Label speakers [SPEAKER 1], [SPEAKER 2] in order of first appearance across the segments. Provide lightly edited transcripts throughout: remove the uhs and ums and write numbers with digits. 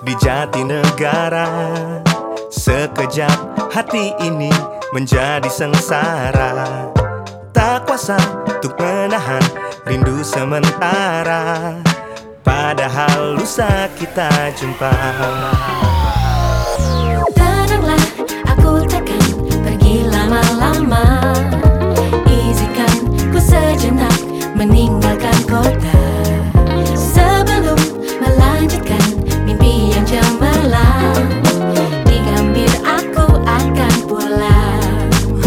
[SPEAKER 1] di Jatinegara. Sekejap hati ini menjadi sengsara, tak kuasa untuk menahan rindu sementara. Padahal lusa kita jumpa.
[SPEAKER 2] Tenanglah, aku takkan pergi lama-lama. Izinkan ku sejenak meninggalkan kota, sebelum melanjutkan mimpi yang cemerlang. Di Gambir aku akan pulang.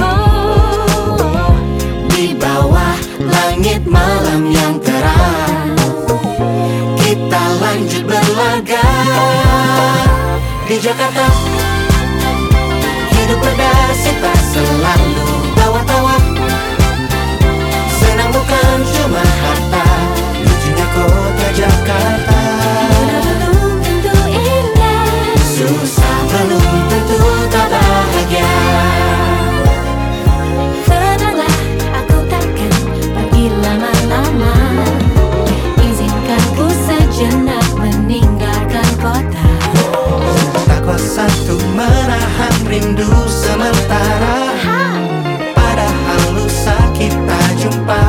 [SPEAKER 2] Di bawah langit malam yang terang, kita lanjut berlaga. Di Jakarta hidup berdasar tak selalu bawa tawa. Senang bukan cuma harta, lucunya kota Jakarta. Mudah belum tentu indah, susah belum tentu tak bahagia. Tenanglah, aku takkan pergi lama-lama. Izinkan ku sejenak meninggalkan kota,
[SPEAKER 1] Tak kuasa untuk menahan rindu sementara. Padahal lusa kita jumpa.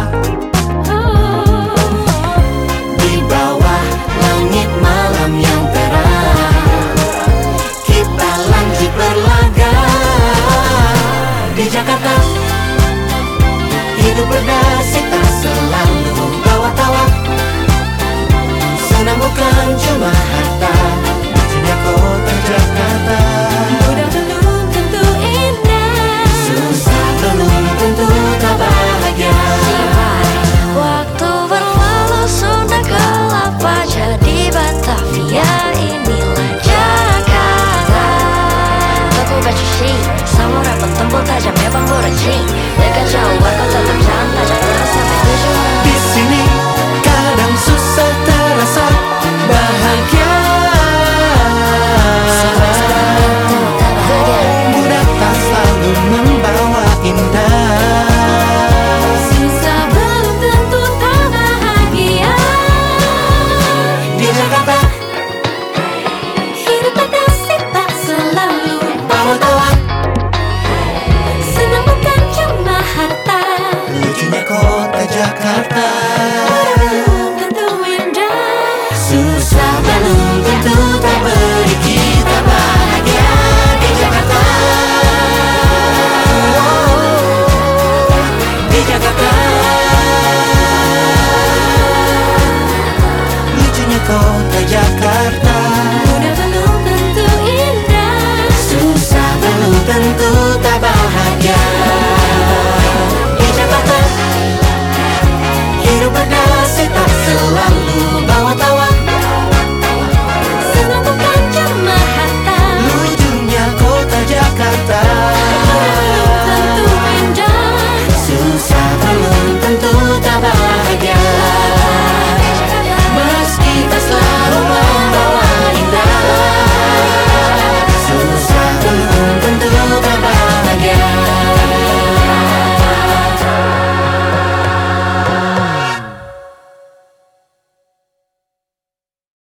[SPEAKER 2] di bawah langit malam yang terang, kita lanjut berlaga.
[SPEAKER 1] Di Jakarta hidup berdasar tak selalu bawa tawa. Senang bukan cuma harta, lucunya kota Jakarta.
[SPEAKER 2] Mudah belum tentu indah,
[SPEAKER 1] Susah belum tentu tak bahagia.
[SPEAKER 2] waktu berlalu sudah gelap wajah di Batavia. Inilah Jakarta. Toko baju sheet, sama rapat tempel tajamnya bambu racing. Dekat jauh